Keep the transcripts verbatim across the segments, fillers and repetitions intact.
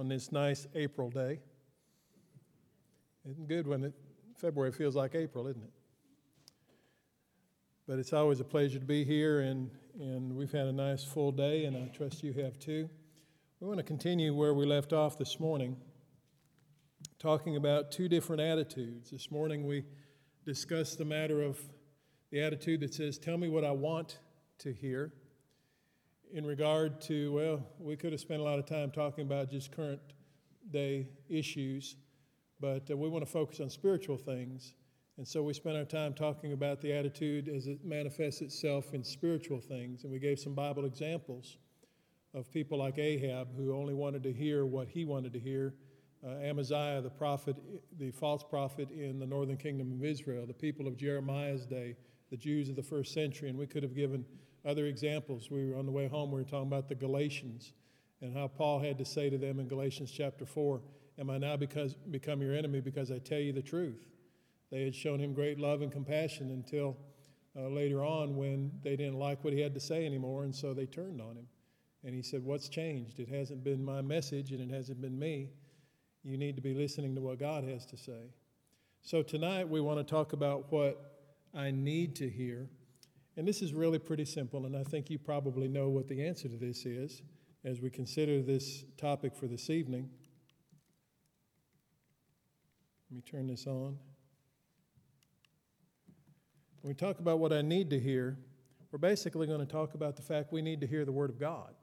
on this nice April day. It's good when it, February feels like April, isn't it? But it's always a pleasure to be here, and, and we've had a nice full day, and I trust you have too. We want to continue where we left off this morning, talking about two different attitudes. This morning we discussed the matter of the attitude that says, tell me what I want to hear. In regard to, well, we could have spent a lot of time talking about just current day issues, but uh, we want to focus on spiritual things. And so we spent our time talking about the attitude as it manifests itself in spiritual things. And we gave some Bible examples of people like Ahab, who only wanted to hear what he wanted to hear. Uh, Amaziah, the prophet, the false prophet in the northern kingdom of Israel, the people of Jeremiah's day, the Jews of the first century. And we could have given other examples. We were on the way home, we were talking about the Galatians and how Paul had to say to them in Galatians chapter four, am I now because, become your enemy because I tell you the truth? They had shown him great love and compassion until uh, later on when they didn't like what he had to say anymore, and so they turned on him. And he said, what's changed? It hasn't been my message and it hasn't been me. You need to be listening to what God has to say. So tonight we want to talk about what I need to hear. And this is really pretty simple, and I think you probably know what the answer to this is as we consider this topic for this evening. Let me turn this on. When we talk about what I need to hear, we're basically going to talk about the fact we need to hear the Word of God.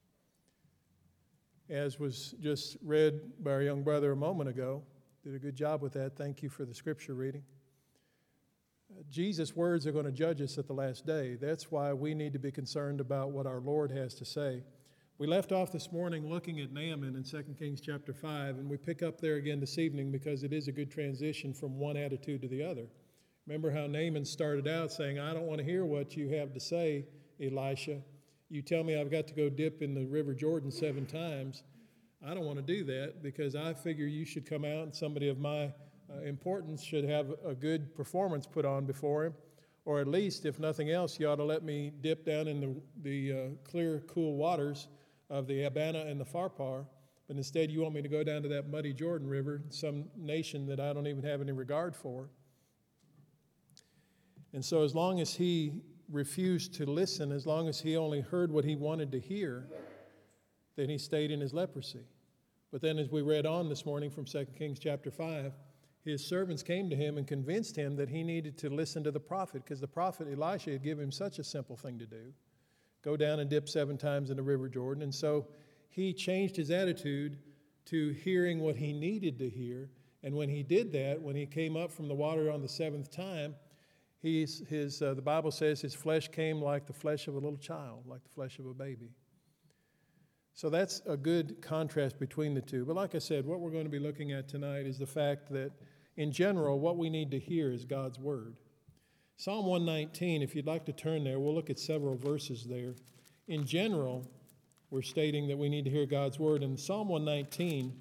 As was just read by our young brother a moment ago, did a good job with that. Thank you for the scripture reading. Jesus' words are going to judge us at the last day. That's why we need to be concerned about what our Lord has to say. We left off this morning looking at Naaman in Second Kings chapter five, and we pick up there again this evening because it is a good transition from one attitude to the other. Remember how Naaman started out saying, I don't want to hear what you have to say, Elisha. You tell me I've got to go dip in the river Jordan seven times. I don't want to do that because I figure you should come out and somebody of my Uh, importance should have a good performance put on before him, or at least, if nothing else, you ought to let me dip down in the, the uh, clear, cool waters of the Abana and the Pharpar, but instead you want me to go down to that muddy Jordan River, some nation that I don't even have any regard for. And so as long as he refused to listen, as long as he only heard what he wanted to hear, then he stayed in his leprosy. But then as we read on this morning from Second Kings chapter five, his servants came to him and convinced him that he needed to listen to the prophet because the prophet Elisha had given him such a simple thing to do. Go down and dip seven times in the river Jordan. And so he changed his attitude to hearing what he needed to hear. And when he did that, when he came up from the water on the seventh time, he's, his, uh, the Bible says his flesh came like the flesh of a little child, like the flesh of a baby. So that's a good contrast between the two. But like I said, what we're going to be looking at tonight is the fact that, in general, what we need to hear is God's Word. Psalm one nineteen, if you'd like to turn there, we'll look at several verses there. In general, we're stating that we need to hear God's Word. And Psalm one nineteen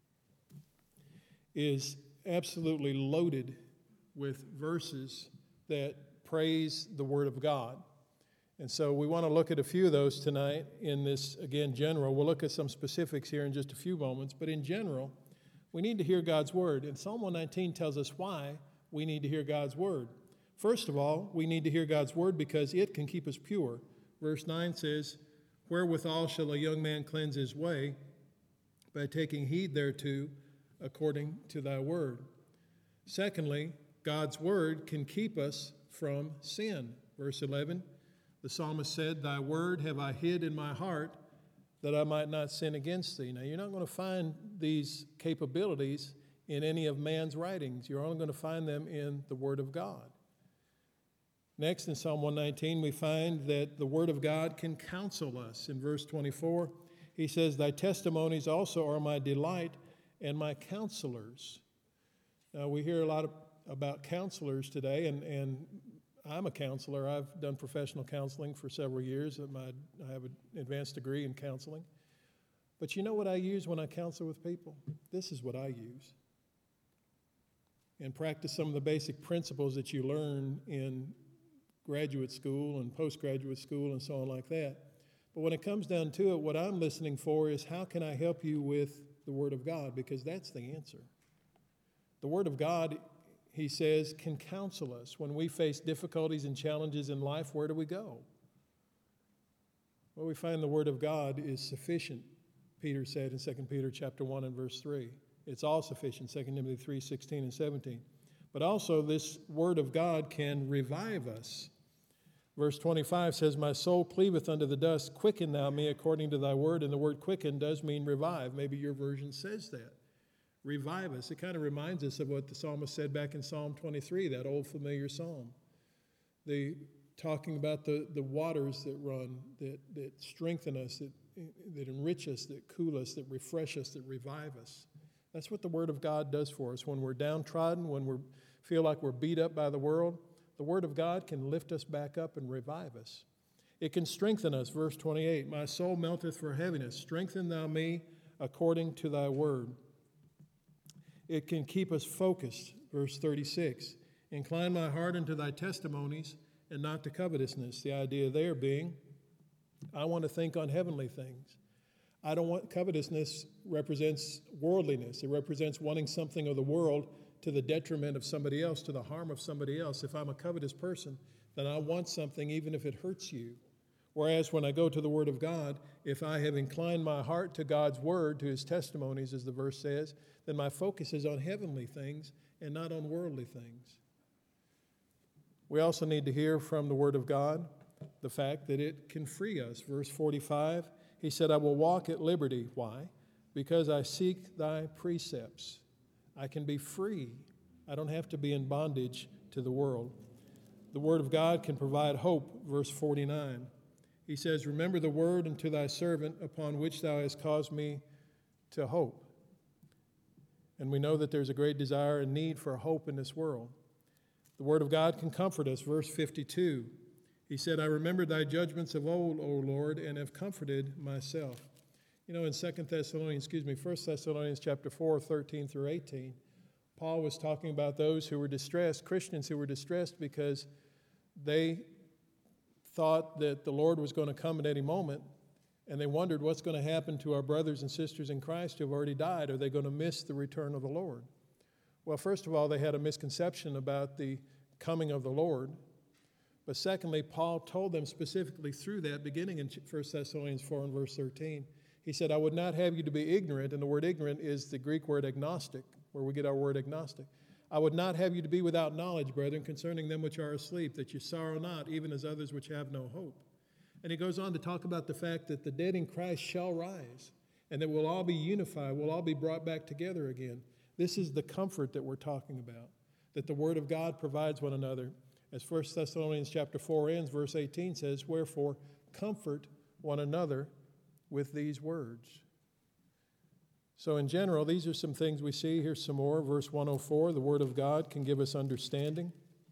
is absolutely loaded with verses that praise the Word of God. And so we want to look at a few of those tonight in this, again, general. We'll look at some specifics here in just a few moments. But in general, we need to hear God's Word. And Psalm one nineteen tells us why we need to hear God's Word. First of all, we need to hear God's Word because it can keep us pure. Verse nine says, wherewithal shall a young man cleanse his way? By taking heed thereto according to thy word. Secondly, God's Word can keep us from sin. Verse eleven, the psalmist said, thy word have I hid in my heart that I might not sin against thee. Now, you're not going to find these capabilities in any of man's writings. You're only going to find them in the Word of God. Next, in Psalm one nineteen, we find that the Word of God can counsel us. In verse twenty-four, he says, thy testimonies also are my delight and my counselors. Now, we hear a lot of, about counselors today, and, and I'm a counselor. I've done professional counseling for several years. My, I have an advanced degree in counseling. But you know what I use when I counsel with people? This is what I use. And practice some of the basic principles that you learn in graduate school and postgraduate school and so on like that. But when it comes down to it, what I'm listening for is how can I help you with the Word of God, because that's the answer. The Word of God, he says, can counsel us. When we face difficulties and challenges in life, where do we go? Well, we find the Word of God is sufficient, Peter said in Second Peter chapter one and verse three. It's all sufficient, Second Timothy three, sixteen and seventeen. But also this Word of God can revive us. Verse twenty-five says, my soul cleaveth unto the dust, quicken thou me according to thy word. And the word quicken does mean revive. Maybe your version says that. Revive us. It kind of reminds us of what the psalmist said back in Psalm twenty-three, that old familiar psalm. The talking about the, the waters that run, that, that strengthen us, that, that enrich us, that cool us, that refresh us, that revive us. That's what the Word of God does for us. When we're downtrodden, when we feel like we're beat up by the world, the Word of God can lift us back up and revive us. It can strengthen us. Verse twenty-eight, my soul melteth for heaviness. Strengthen thou me according to thy word. It can keep us focused. Verse thirty-six, incline my heart unto thy testimonies and not to covetousness. The idea there being, I want to think on heavenly things. I don't want, covetousness represents worldliness. It represents wanting something of the world to the detriment of somebody else, to the harm of somebody else. If I'm a covetous person, then I want something even if it hurts you. Whereas when I go to the Word of God, if I have inclined my heart to God's Word, to His testimonies, as the verse says, then my focus is on heavenly things and not on worldly things. We also need to hear from the Word of God the fact that it can free us. Verse forty-five, he said, I will walk at liberty. Why? Because I seek thy precepts. I can be free. I don't have to be in bondage to the world. The Word of God can provide hope. Verse forty-nine, he says, remember the word unto thy servant upon which thou hast caused me to hope. And we know that there's a great desire and need for hope in this world. The Word of God can comfort us. Verse fifty-two, he said, I remember thy judgments of old, O Lord, and have comforted myself. You know, in Second Thessalonians, excuse me, First Thessalonians chapter four, thirteen through eighteen, Paul was talking about those who were distressed, Christians who were distressed because they thought that the Lord was going to come at any moment, and they wondered what's going to happen to our brothers and sisters in Christ who have already died. Are they going to miss the return of the Lord? Well, first of all, they had a misconception about the coming of the Lord. But secondly, Paul told them specifically through that, beginning in First Thessalonians four and verse thirteen, he said, I would not have you to be ignorant, and the word ignorant is the Greek word agnostic, where we get our word agnostic. I would not have you to be without knowledge, brethren, concerning them which are asleep, that you sorrow not, even as others which have no hope. And he goes on to talk about the fact that the dead in Christ shall rise, and that we'll all be unified, we'll all be brought back together again. This is the comfort that we're talking about, that the Word of God provides one another. As First Thessalonians chapter four ends, verse eighteen says, wherefore comfort one another with these words. So in general, these are some things we see. Here's some more. Verse one oh four, the Word of God can give us understanding.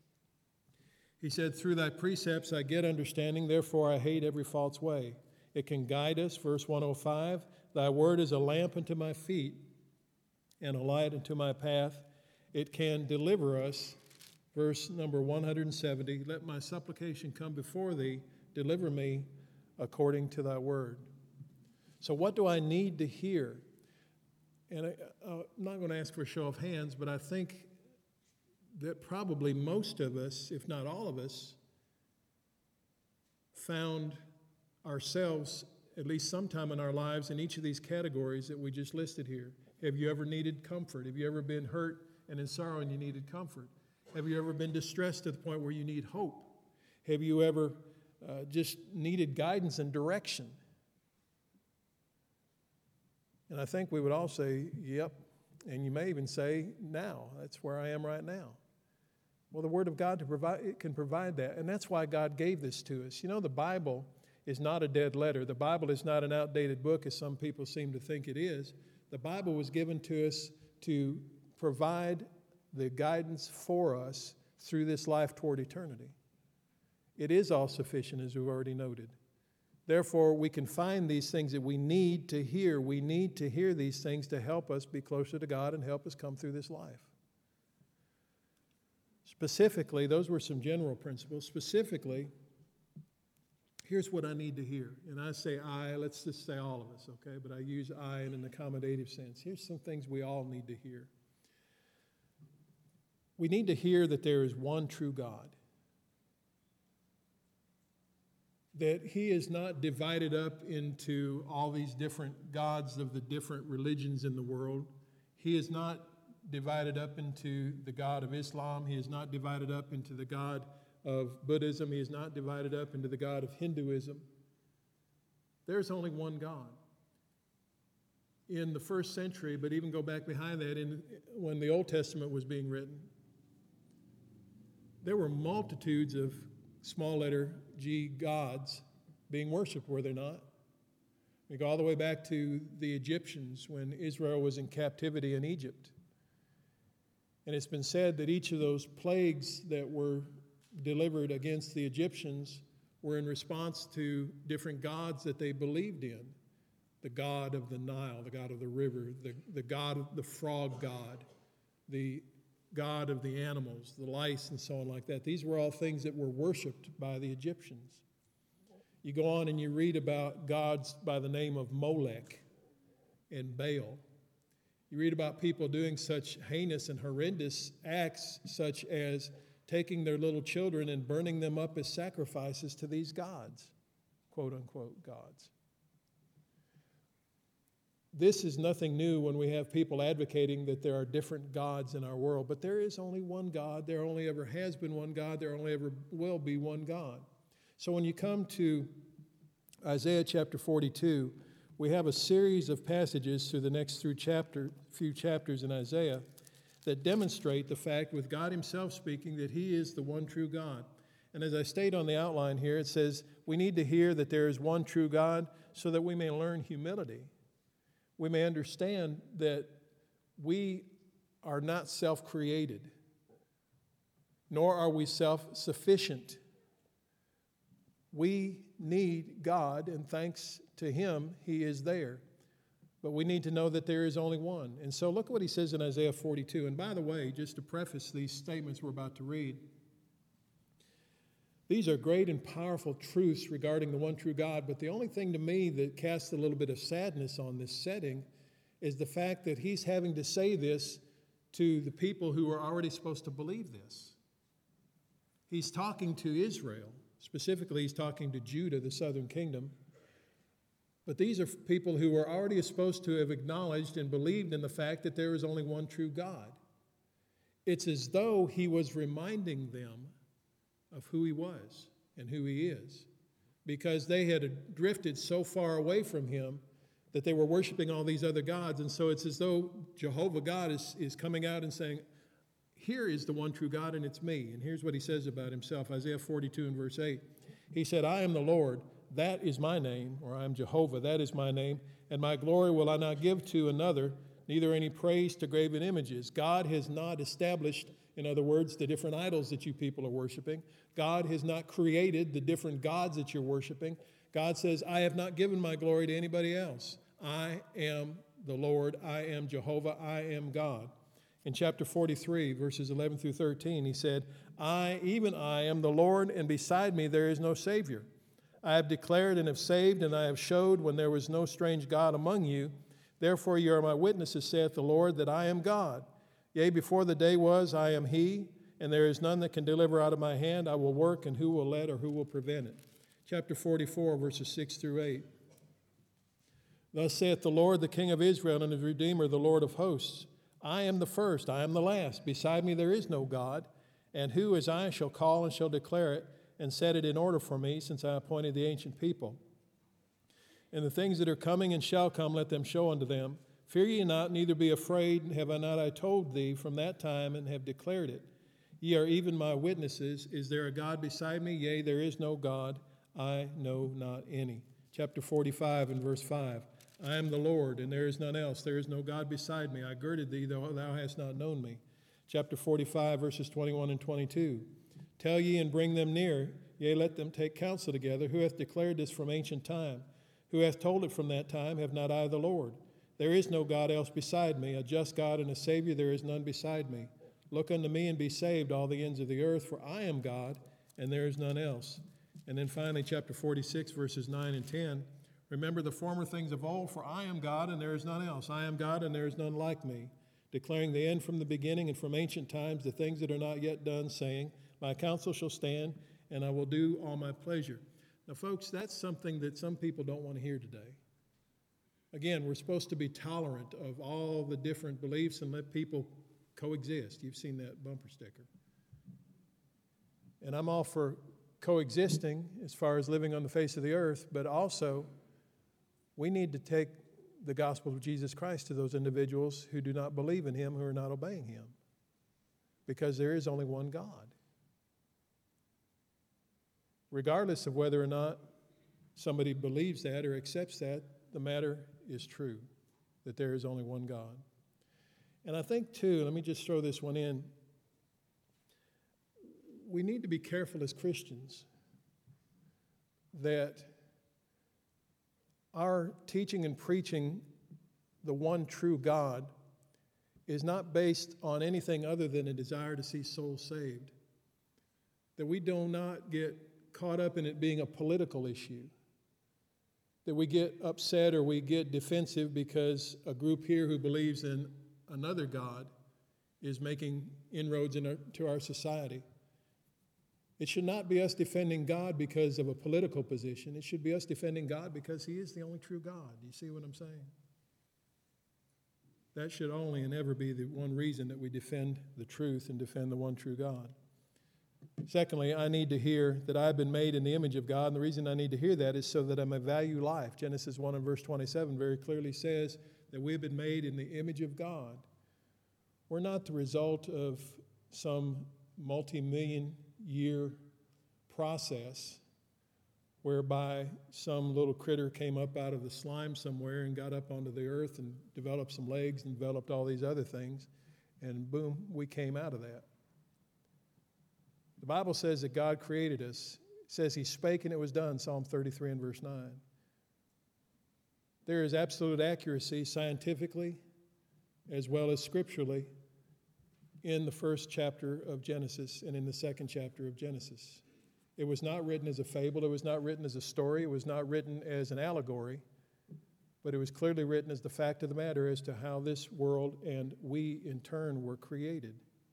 He said, through thy precepts I get understanding, therefore I hate every false way. It can guide us. Verse one oh five, thy word is a lamp unto my feet and a light unto my path. It can deliver us. Verse number one hundred seventy, let my supplication come before thee, deliver me according to thy word. So what do I need to hear? And I, I'm not going to ask for a show of hands, but I think that probably most of us, if not all of us, found ourselves, at least sometime in our lives, in each of these categories that we just listed here. Have you ever needed comfort? Have you ever been hurt and in sorrow and you needed comfort? Have you ever been distressed to the point where you need hope? Have you ever uh, just needed guidance and direction? And I think we would all say, yep. And you may even say, now. That's where I am right now. Well, the Word of God to provide, it can provide that. And that's why God gave this to us. You know, the Bible is not a dead letter. The Bible is not an outdated book, as some people seem to think it is. The Bible was given to us to provide the guidance for us through this life toward eternity. It is all sufficient, as we've already noted. Therefore, we can find these things that we need to hear. We need to hear these things to help us be closer to God and help us come through this life. Specifically, those were some general principles. Specifically, here's what I need to hear. And I say I, let's just say all of us, okay? But I use I in an accommodative sense. Here's some things we all need to hear. We need to hear that there is one true God. That he is not divided up into all these different gods of the different religions in the world. He is not divided up into the God of Islam. He is not divided up into the God of Buddhism. He is not divided up into the God of Hinduism. There's only one God. In the first century, but even go back behind that, in, when the Old Testament was being written, there were multitudes of small letter G gods being worshiped, were there not? We go all the way back to the Egyptians when Israel was in captivity in Egypt. And it's been said that each of those plagues that were delivered against the Egyptians were in response to different gods that they believed in. The god of the Nile, the god of the river, the, the god of the frog god, the god of the animals, the lice and so on like that. These were all things that were worshipped by the Egyptians. You go on and you read about gods by the name of Molech and Baal. You read about people doing such heinous and horrendous acts such as taking their little children and burning them up as sacrifices to these gods, quote unquote gods. This is nothing new when we have people advocating that there are different gods in our world, but there is only one God. There only ever has been one God. There only ever will be one God. So when you come to Isaiah chapter forty-two, we have a series of passages through the next through chapter, few chapters in Isaiah that demonstrate the fact, with God himself speaking, that he is the one true God. And as I state on the outline here, it says we need to hear that there is one true God so that we may learn humility. We may understand that we are not self-created, nor are we self-sufficient. We need God, and thanks to him, he is there. But we need to know that there is only one. And so look what he says in Isaiah forty-two. And by the way, just to preface these statements we're about to read, these are great and powerful truths regarding the one true God, but the only thing to me that casts a little bit of sadness on this setting is the fact that he's having to say this to the people who are already supposed to believe this. He's talking to Israel. Specifically, he's talking to Judah, the southern kingdom. But these are people who are already supposed to have acknowledged and believed in the fact that there is only one true God. It's as though he was reminding them of who he was and who he is, because they had drifted so far away from him that they were worshiping all these other gods. And so it's as though Jehovah God is, is coming out and saying, here is the one true God, and it's me. And here's what he says about himself, Isaiah forty-two and verse eight. He said, I am the Lord, that is my name, or I am Jehovah, that is my name, and my glory will I not give to another, neither any praise to graven images. God has not established, in other words, the different idols that you people are worshiping. God has not created the different gods that you're worshiping. God says, I have not given my glory to anybody else. I am the Lord. I am Jehovah. I am God. In chapter forty-three, verses eleven through thirteen, he said, I, even I, am the Lord, and beside me there is no Savior. I have declared and have saved, and I have showed when there was no strange God among you. Therefore you are my witnesses, saith the Lord, that I am God. Yea, before the day was, I am he, and there is none that can deliver out of my hand. I will work, and who will let or who will prevent it? Chapter forty-four, verses six through eight. Thus saith the Lord, the King of Israel, and his Redeemer, the Lord of hosts. I am the first, I am the last. Beside me there is no God. And who as I shall call and shall declare it, and set it in order for me, since I appointed the ancient people. And the things that are coming and shall come, let them show unto them. Fear ye not, neither be afraid. Have I not I told thee from that time, and have declared it? Ye are even my witnesses. Is there a God beside me? Yea, there is no God. I know not any. Chapter forty-five and verse five. I am the Lord, and there is none else. There is no God beside me. I girded thee, though thou hast not known me. Chapter forty-five, verses twenty-one and twenty-two. Tell ye and bring them near, yea, let them take counsel together. Who hath declared this from ancient time? Who hath told it from that time? Have not I the Lord? There is no God else beside me, a just God and a Savior, there is none beside me. Look unto me and be saved, all the ends of the earth, for I am God, and there is none else. And then finally, chapter forty-six, verses nine and ten. Remember the former things of old, for I am God and there is none else. I am God and there is none like me, declaring the end from the beginning and from ancient times, the things that are not yet done, saying, my counsel shall stand, and I will do all my pleasure. Now, folks, that's something that some people don't want to hear today. Again, we're supposed to be tolerant of all the different beliefs and let people coexist. You've seen that bumper sticker. And I'm all for coexisting as far as living on the face of the earth, but also we need to take the gospel of Jesus Christ to those individuals who do not believe in him, who are not obeying him, because there is only one God. Regardless of whether or not somebody believes that or accepts that, the matter is true, that there is only one God. And I think, too, let me just throw this one in, we need to be careful as Christians that our teaching and preaching the one true God is not based on anything other than a desire to see souls saved. That we do not get caught up in it being a political issue. That we get upset or we get defensive because a group here who believes in another God is making inroads into our society. It should not be us defending God because of a political position. It should be us defending God because he is the only true God. Do you see what I'm saying? That should only and ever be the one reason that we defend the truth and defend the one true God. Secondly, I need to hear that I've been made in the image of God, and the reason I need to hear that is so that I may value life. Genesis one and verse twenty-seven very clearly says that we've been made in the image of God. We're not the result of some multi-million year process whereby some little critter came up out of the slime somewhere and got up onto the earth and developed some legs and developed all these other things, and boom, we came out of that. The Bible says that God created us. It says he spake and it was done, Psalm thirty-three and verse nine. There is absolute accuracy scientifically as well as scripturally in the first chapter of Genesis and in the second chapter of Genesis. It was not written as a fable. It was not written as a story. It was not written as an allegory. But it was clearly written as the fact of the matter as to how this world and we in turn were created.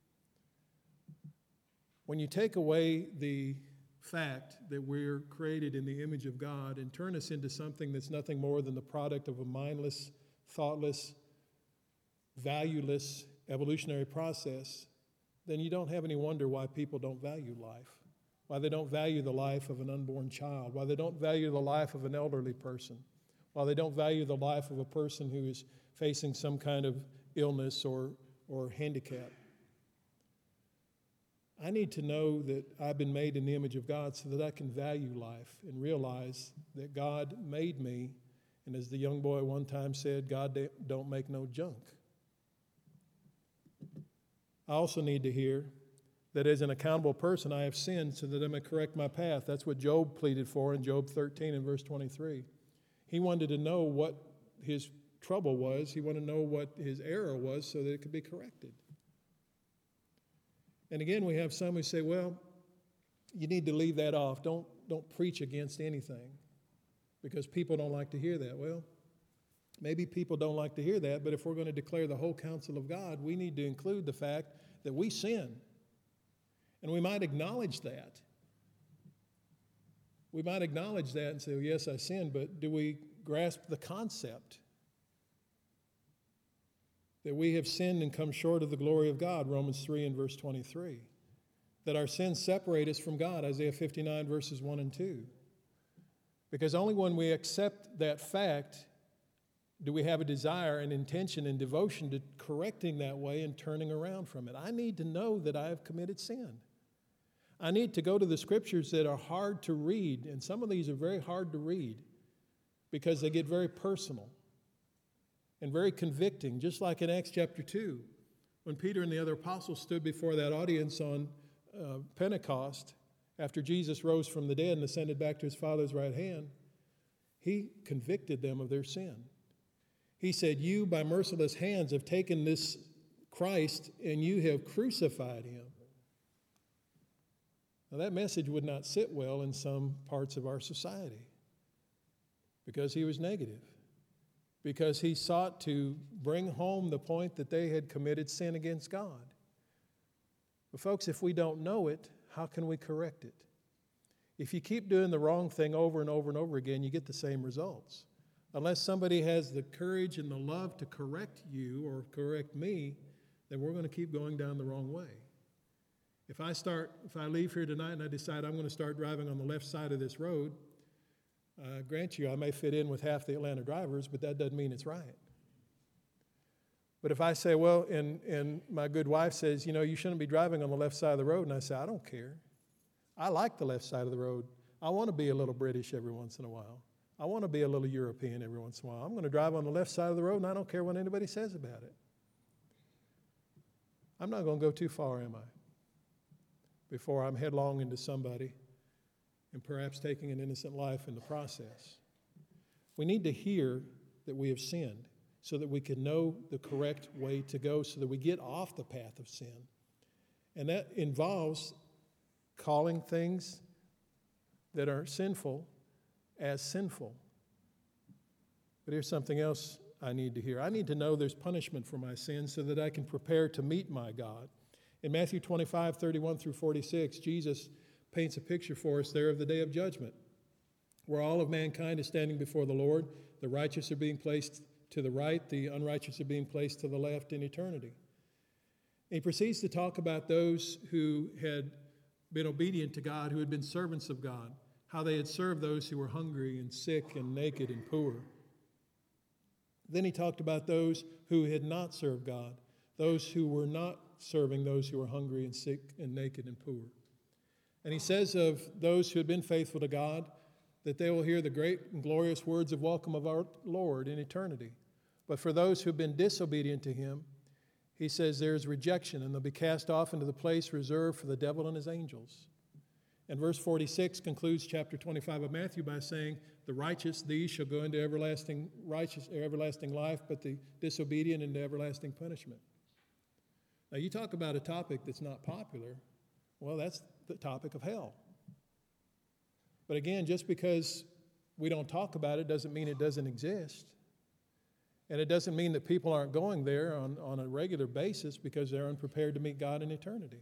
When you take away the fact that we're created in the image of God and turn us into something that's nothing more than the product of a mindless, thoughtless, valueless evolutionary process, then you don't have any wonder why people don't value life, why they don't value the life of an unborn child, why they don't value the life of an elderly person, why they don't value the life of a person who is facing some kind of illness or, or handicap. I need to know that I've been made in the image of God so that I can value life and realize that God made me, and as the young boy one time said, God don't make no junk. I also need to hear that as an accountable person, I have sinned so that I may correct my path. That's what Job pleaded for in Job thirteen and verse twenty-three. He wanted to know what his trouble was. He wanted to know what his error was so that it could be corrected. And again, we have some who say, well, you need to leave that off. Don't, don't preach against anything because people don't like to hear that. Well, maybe people don't like to hear that, but if we're going to declare the whole counsel of God, we need to include the fact that we sin. And we might acknowledge that. We might acknowledge that and say, well, yes, I sinned, but do we grasp the concept that we have sinned and come short of the glory of God, Romans three and verse twenty-three, that our sins separate us from God, Isaiah fifty-nine verses one and two. Because only when we accept that fact do we have a desire and intention and devotion to correcting that way and turning around from it. I need to know that I have committed sin. I need to go to the scriptures that are hard to read, and some of these are very hard to read because they get very personal and very convicting, just like in Acts chapter two, when Peter and the other apostles stood before that audience on uh, Pentecost after Jesus rose from the dead and ascended back to his Father's right hand. He convicted them of their sin. He said, you by merciless hands have taken this Christ and you have crucified him. Now, that message would not sit well in some parts of our society because he was negative, because he sought to bring home the point that they had committed sin against God. But folks, if we don't know it, how can we correct it? If you keep doing the wrong thing over and over and over again, you get the same results. Unless somebody has the courage and the love to correct you or correct me, then we're going to keep going down the wrong way. If I start, if I leave here tonight and I decide I'm going to start driving on the left side of this road, uh, grant you, I may fit in with half the Atlanta drivers, but that doesn't mean it's right. But if I say, well, and, and my good wife says, you know, you shouldn't be driving on the left side of the road, and I say, I don't care. I like the left side of the road. I want to be a little British every once in a while. I want to be a little European every once in a while. I'm going to drive on the left side of the road, and I don't care what anybody says about it. I'm not going to go too far, am I? Before I'm headlong into somebody and perhaps taking an innocent life in the process. We need to hear that we have sinned so that we can know the correct way to go, so that we get off the path of sin. And that involves calling things that are sinful as sinful. But here's something else I need to hear. I need to know there's punishment for my sins so that I can prepare to meet my God. In Matthew twenty-five, thirty-one through forty-six, Jesus paints a picture for us there of the day of judgment, where all of mankind is standing before the Lord. The righteous are being placed to the right, the unrighteous are being placed to the left in eternity. And he proceeds to talk about those who had been obedient to God, who had been servants of God, how they had served those who were hungry and sick and naked and poor. Then he talked about those who had not served God, those who were not serving those who were hungry and sick and naked and poor. And he says of those who had been faithful to God that they will hear the great and glorious words of welcome of our Lord in eternity. But for those who have been disobedient to him, he says there is rejection, and they'll be cast off into the place reserved for the devil and his angels. And verse forty-six concludes chapter twenty-five of Matthew by saying, the righteous, these shall go into everlasting righteous, everlasting life, but the disobedient into everlasting punishment. Now, you talk about a topic that's not popular. Well, that's the topic of hell. But again, just because we don't talk about it doesn't mean it doesn't exist. And it doesn't mean that people aren't going there on, on a regular basis because they're unprepared to meet God in eternity.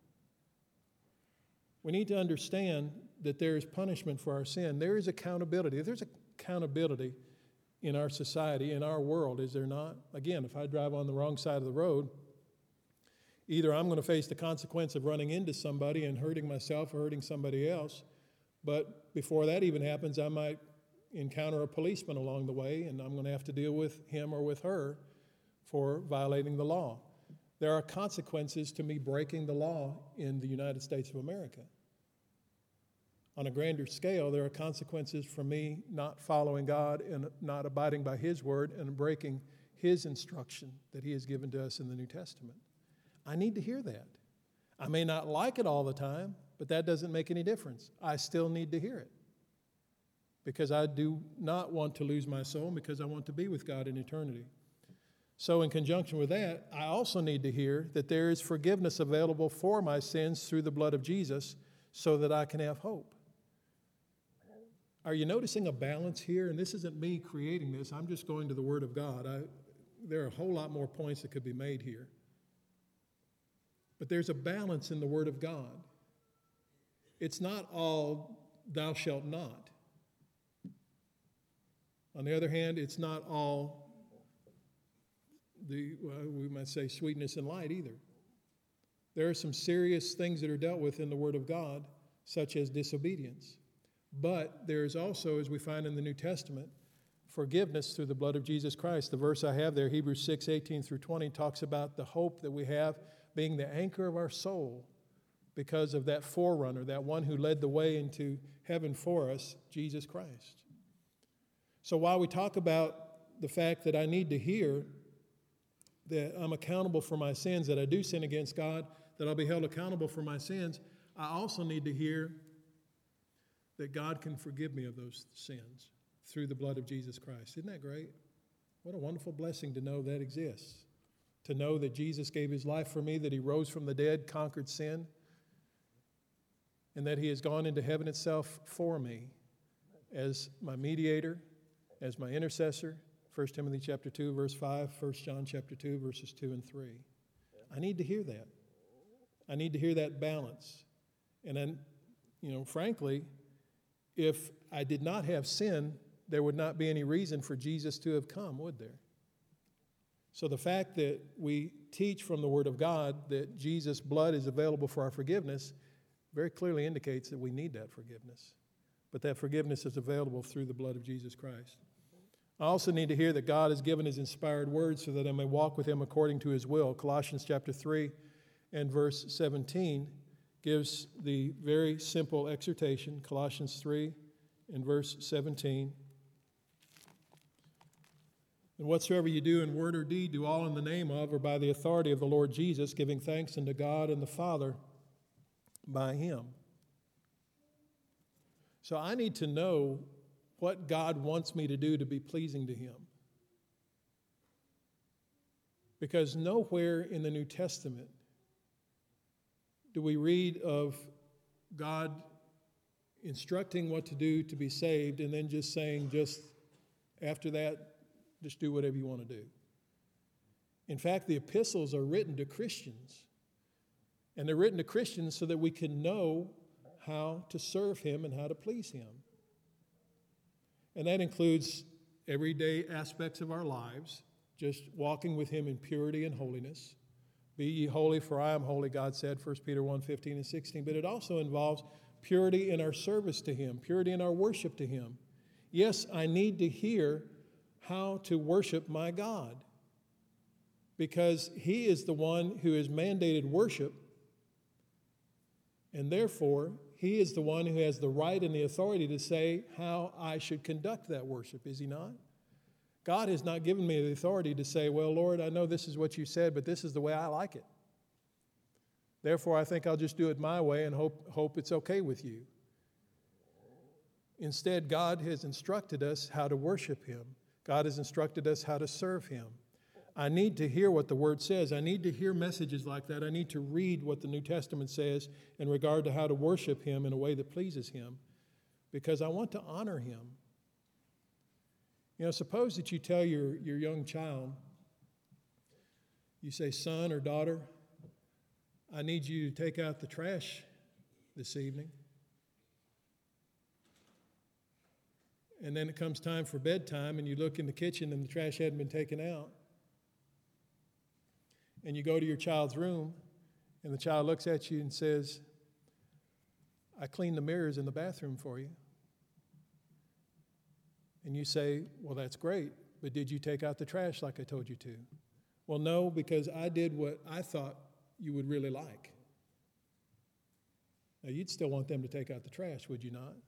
We need to understand that there is punishment for our sin. There is accountability. There's accountability in our society, in our world, is there not? Again, if I drive on the wrong side of the road, either I'm going to face the consequence of running into somebody and hurting myself or hurting somebody else, but before that even happens, I might encounter a policeman along the way, and I'm going to have to deal with him or with her for violating the law. There are consequences to me breaking the law in the United States of America. On a grander scale, there are consequences for me not following God and not abiding by his word and breaking his instruction that he has given to us in the New Testament. I need to hear that. I may not like it all the time, but that doesn't make any difference. I still need to hear it because I do not want to lose my soul, because I want to be with God in eternity. So in conjunction with that, I also need to hear that there is forgiveness available for my sins through the blood of Jesus so that I can have hope. Are you noticing a balance here? And this isn't me creating this. I'm just going to the Word of God. I, there are a whole lot more points that could be made here. But there's a balance in the Word of God. It's not all thou shalt not. On the other hand, it's not all the, well, we might say, sweetness and light either. There are some serious things that are dealt with in the Word of God, such as disobedience. But there is also, as we find in the New Testament, forgiveness through the blood of Jesus Christ. The verse I have there, Hebrews six, eighteen through twenty, talks about the hope that we have being the anchor of our soul because of that forerunner, that one who led the way into heaven for us, Jesus Christ. So while we talk about the fact that I need to hear that I'm accountable for my sins, that I do sin against God, that I'll be held accountable for my sins, I also need to hear that God can forgive me of those sins through the blood of Jesus Christ. Isn't that great? What a wonderful blessing to know that exists. To know that Jesus gave his life for me, that he rose from the dead, conquered sin, and that he has gone into heaven itself for me as my mediator, as my intercessor. First Timothy chapter two, verse five, First John chapter two, verses two and three. I need to hear that. I need to hear that balance. And then, you know, frankly, if I did not have sin, there would not be any reason for Jesus to have come, would there? So the fact that we teach from the Word of God that Jesus' blood is available for our forgiveness very clearly indicates that we need that forgiveness. But that forgiveness is available through the blood of Jesus Christ. I also need to hear that God has given his inspired word so that I may walk with him according to his will. Colossians chapter three and verse seventeen gives the very simple exhortation. Colossians three and verse seventeen. And whatsoever you do in word or deed, do all in the name of or by the authority of the Lord Jesus, giving thanks unto God and the Father by him. So I need to know what God wants me to do to be pleasing to him. Because nowhere in the New Testament do we read of God instructing what to do to be saved and then just saying, just after that, just do whatever you want to do. In fact, the epistles are written to Christians. And they're written to Christians so that we can know how to serve him and how to please him. And that includes everyday aspects of our lives, just walking with him in purity and holiness. Be ye holy, for I am holy, God said, First Peter one, fifteen and sixteen. But it also involves purity in our service to him, purity in our worship to him. Yes, I need to hear how to worship my God, because he is the one who has mandated worship, and therefore he is the one who has the right and the authority to say how I should conduct that worship, is he not? God has not given me the authority to say, well, Lord, I know this is what you said, but this is the way I like it. Therefore, I think I'll just do it my way and hope, hope it's okay with you. Instead, God has instructed us how to worship him. God has instructed us how to serve him. I need to hear what the Word says. I need to hear messages like that. I need to read what the New Testament says in regard to how to worship him in a way that pleases him, because I want to honor him. You know, suppose that you tell your, your young child, you say, son or daughter, I need you to take out the trash this evening. And then it comes time for bedtime, and you look in the kitchen and the trash hadn't been taken out. And you go to your child's room, and the child looks at you and says, I cleaned the mirrors in the bathroom for you. And you say, well, that's great, but did you take out the trash like I told you to? Well, no, because I did what I thought you would really like. Now, you'd still want them to take out the trash, would you not?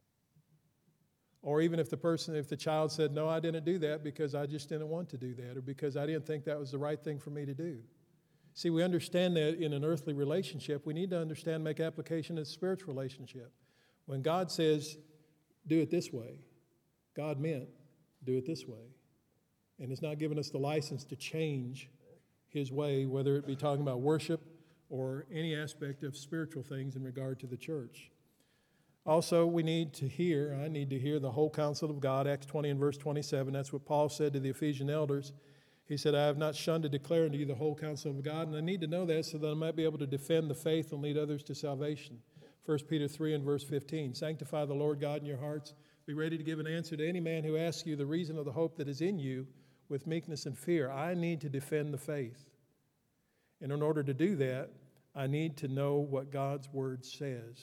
Or even if the person, if the child said, no, I didn't do that because I just didn't want to do that, or because I didn't think that was the right thing for me to do. See, we understand that in an earthly relationship. We need to understand, make application in a spiritual relationship. When God says, do it this way, God meant, do it this way. And it's not giving us the license to change his way, whether it be talking about worship or any aspect of spiritual things in regard to the church. Also, we need to hear, I need to hear the whole counsel of God, Acts twenty and verse twenty-seven. That's what Paul said to the Ephesian elders. He said, I have not shunned to declare unto you the whole counsel of God, and I need to know that so that I might be able to defend the faith and lead others to salvation. First Peter three and verse fifteen, sanctify the Lord God in your hearts. Be ready to give an answer to any man who asks you the reason of the hope that is in you with meekness and fear. I need to defend the faith. And in order to do that, I need to know what God's word says,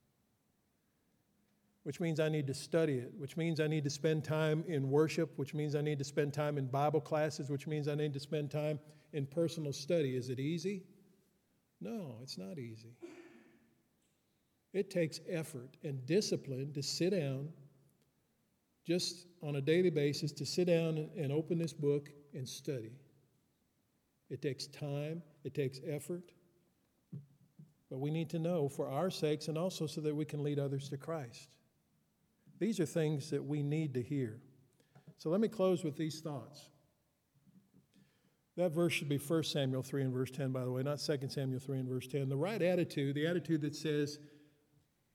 which means I need to study it, which means I need to spend time in worship, which means I need to spend time in Bible classes, which means I need to spend time in personal study. Is it easy? No, it's not easy. It takes effort and discipline to sit down just on a daily basis, to sit down and open this book and study. It takes time, it takes effort, but we need to know for our sakes and also so that we can lead others to Christ. These are things that we need to hear. So let me close with these thoughts. That verse should be First Samuel three and verse ten, by the way, not Second Samuel three and verse ten. The right attitude, the attitude that says,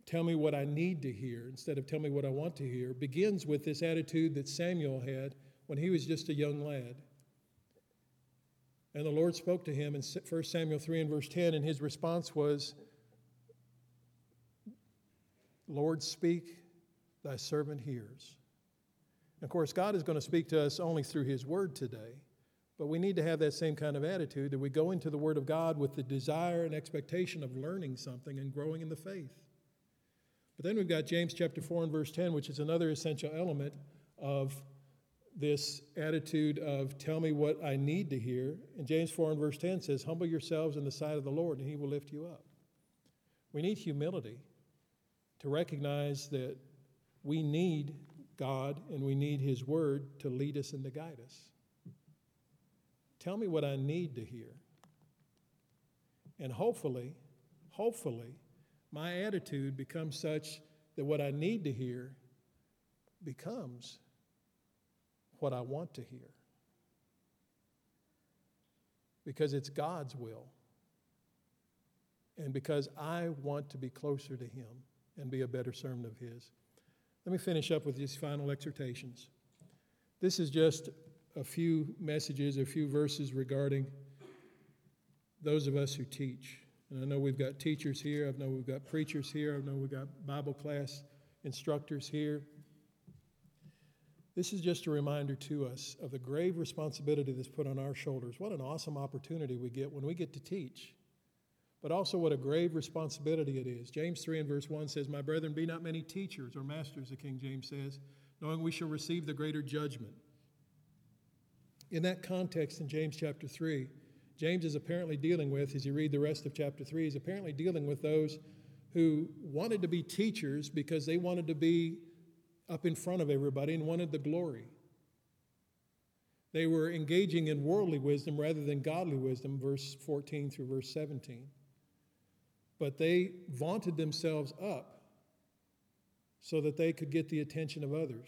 tell me what I need to hear instead of tell me what I want to hear, begins with this attitude that Samuel had when he was just a young lad. And the Lord spoke to him in First Samuel three and verse ten, and his response was, Lord, speak, thy servant hears. And of course, God is going to speak to us only through his word today, but we need to have that same kind of attitude that we go into the word of God with the desire and expectation of learning something and growing in the faith. But then we've got James chapter four and verse ten, which is another essential element of this attitude of tell me what I need to hear. And James four and verse ten says, humble yourselves in the sight of the Lord, and he will lift you up. We need humility to recognize that we need God and we need his word to lead us and to guide us. Tell me what I need to hear. And hopefully, hopefully, my attitude becomes such that what I need to hear becomes what I want to hear. Because it's God's will. And because I want to be closer to him and be a better servant of his. Let me finish up with these final exhortations. This is just a few messages, a few verses regarding those of us who teach. And I know we've got teachers here. I know we've got preachers here. I know we've got Bible class instructors here. This is just a reminder to us of the grave responsibility that's put on our shoulders. What an awesome opportunity we get when we get to teach, but also what a grave responsibility it is. James three and verse one says, my brethren, be not many teachers or masters, the King James says, knowing we shall receive the greater judgment. In that context, in James chapter three, James is apparently dealing with, as you read the rest of chapter three, he's apparently dealing with those who wanted to be teachers because they wanted to be up in front of everybody and wanted the glory. They were engaging in worldly wisdom rather than godly wisdom, verse fourteen through verse seventeen. But they vaunted themselves up so that they could get the attention of others.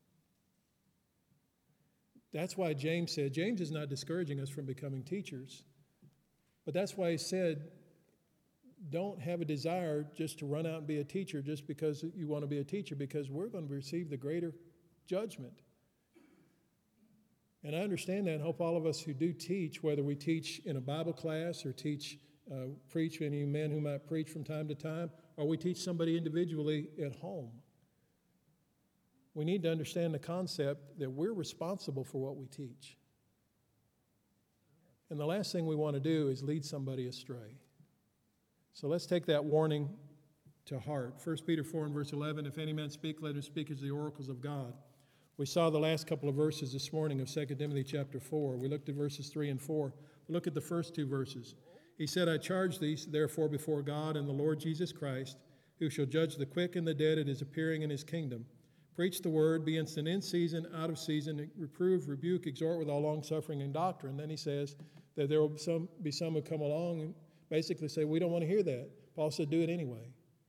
That's why James said, James is not discouraging us from becoming teachers, but that's why he said, don't have a desire just to run out and be a teacher just because you want to be a teacher, because we're going to receive the greater judgment. And I understand that and hope all of us who do teach, whether we teach in a Bible class or teach, uh, preach, any men who might preach from time to time, or we teach somebody individually at home, we need to understand the concept that we're responsible for what we teach. And the last thing we want to do is lead somebody astray. So let's take that warning to heart. First Peter four and verse eleven, if any man speak, let him speak as the oracles of God. We saw the last couple of verses this morning of Second Timothy chapter four. We looked at verses three and four. Look at the first two verses. He said, I charge thee therefore before God and the Lord Jesus Christ, who shall judge the quick and the dead at his appearing in his kingdom. Preach the word, be instant in season, out of season, reprove, rebuke, exhort with all longsuffering and doctrine. Then he says that there will be some, be some who come along and basically say, we don't want to hear that. Paul said, do it anyway.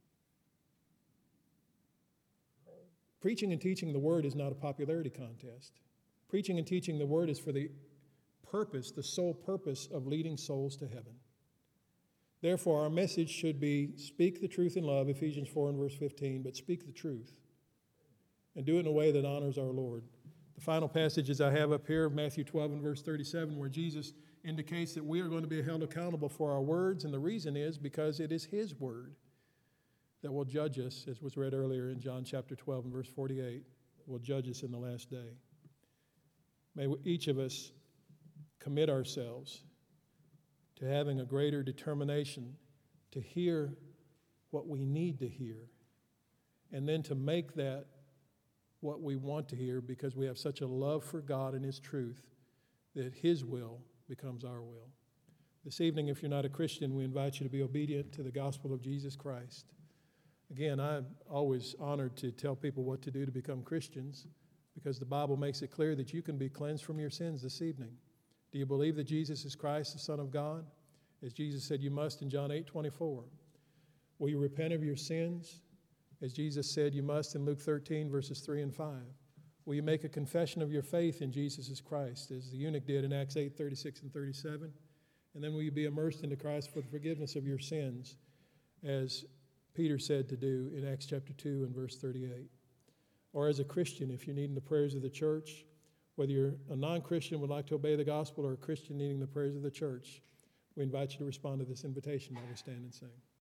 Preaching and teaching the word is not a popularity contest. Preaching and teaching the word is for the purpose, the sole purpose of leading souls to heaven. Therefore, our message should be speak the truth in love, Ephesians four and verse fifteen, but speak the truth and do it in a way that honors our Lord. The final passages I have up here, Matthew twelve and verse thirty-seven, where Jesus indicates that we are going to be held accountable for our words, and the reason is because it is his word that will judge us, as was read earlier in John chapter twelve and verse forty-eight, will judge us in the last day. May each of us commit ourselves to having a greater determination to hear what we need to hear, and then to make that what we want to hear, because we have such a love for God and his truth that his will becomes our will. This evening, if you're not a Christian, we invite you to be obedient to the gospel of Jesus Christ. Again, I'm always honored to tell people what to do to become Christians, because the Bible makes it clear that you can be cleansed from your sins this evening. Do you believe that Jesus is Christ, the Son of God? As Jesus said you must in John eight twenty-four. Will you repent of your sins? As Jesus said you must in Luke thirteen, verses three and five. Will you make a confession of your faith in Jesus as Christ, as the eunuch did in Acts eight thirty-six and thirty-seven? And then will you be immersed into Christ for the forgiveness of your sins, as Peter said to do in Acts chapter two and verse thirty-eight. Or as a Christian, if you're needing the prayers of the church, whether you're a non-Christian would like to obey the gospel or a Christian needing the prayers of the church, we invite you to respond to this invitation while we stand and sing.